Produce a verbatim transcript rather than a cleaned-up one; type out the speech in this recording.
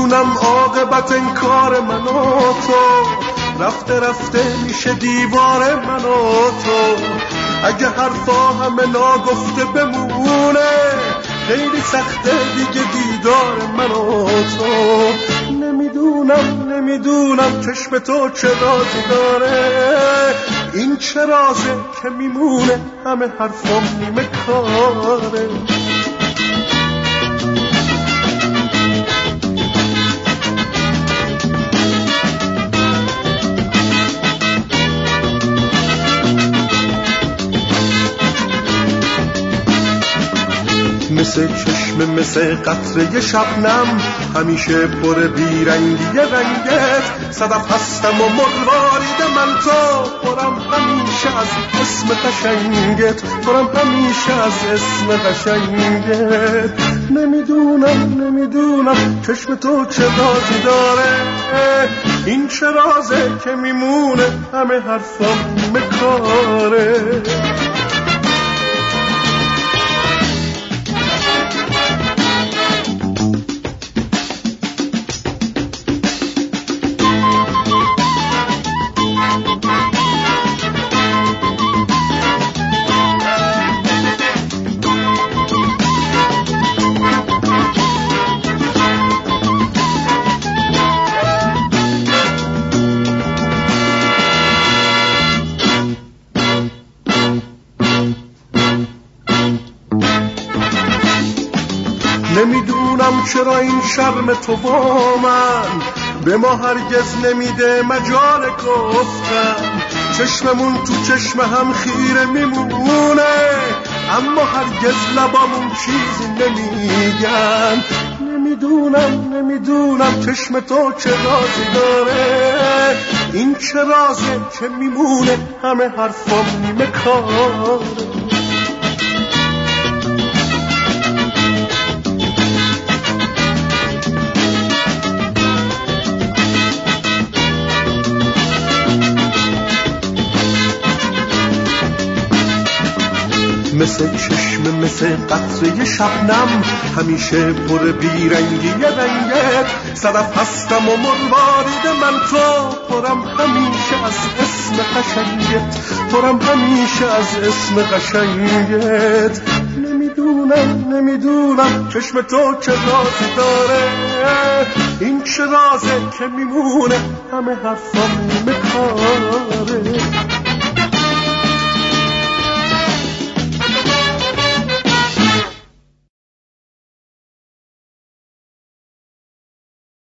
نمیدونم عاقبت این کار من و تو، رفته رفته میشه دیوار من و تو. اگه حرفا همه ناگفته بمونه، خیلی سخته دیگه دیدار من و تو. نمیدونم نمیدونم چشم تو چه رازی داره، این چه رازه که میمونه همه حرفام نیمه کاره. مثل چشم مثل قطره شبنم، همیشه پر بیرنگی رنگت. صدف هستم و مروارید من تو، پرم همیشه از اسم قشنگت، پرم همیشه از اسم قشنگت. نمیدونم نمیدونم چشم تو چه رازی داره، این چه رازه که میمونه همه حرفام نیمه کاره. نمیدونم چرا این شرم تو با من به ما هرگز نمیده مجال گفتن. چشممون تو چشم هم خیره میمونه، اما هرگز لبامون چیزی نمیگن. نمیدونم نمیدونم چشم تو چه رازی داره، این چه رازه که میمونه همه حرفام نیمه کاره. مثل چشم مثل قطره شبنم، همیشه پر بیرنگی رنگت. صدف هستم و مروارید من تو، پرم همیشه از اسم قشنگت، پرم همیشه از اسم قشنگت. نمیدونم نمیدونم چشم تو چه رازی داره، این چه رازه که میمونه همه حرفام نیمه کاره.